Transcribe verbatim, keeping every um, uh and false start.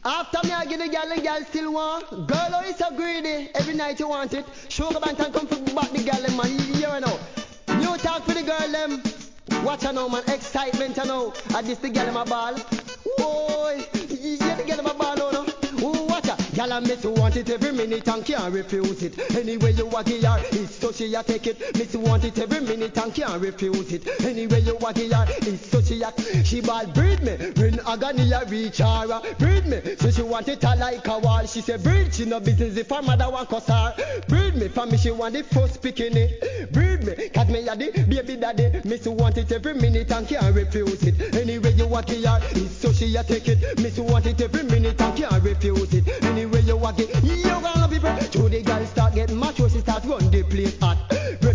After me I get the girl and girl still want. Girl, oh, it's so greedy. Every night you want it. Sugar band and come for back the girl them man. You know. New talk for the girl them. Watch her now man. Excitement you know. I this the girl in my ball. Boy, yeah the girl in my ball oh no. Ooh, watch her. Girl I miss want it every minute and can't refuse it. Anyway you walk here, it's so she a take it. Miss want it every minute and can't refuse it. Anyway you walk here, it's so she a. She ball breed me. When agony a reach her, breed me. So she want it a like a wall. She say breed, she no business if her mother want cuss her. Breed me, for me she want the first bikini. Breed me, cause me a the baby daddy. Miss want it every minute and can't refuse it. Anyway you walk here, it's so she a take it. Miss want it every minute and can't refuse it. Anyway you walk it, you gonna be to the girl start getting mature, she start run the place hot.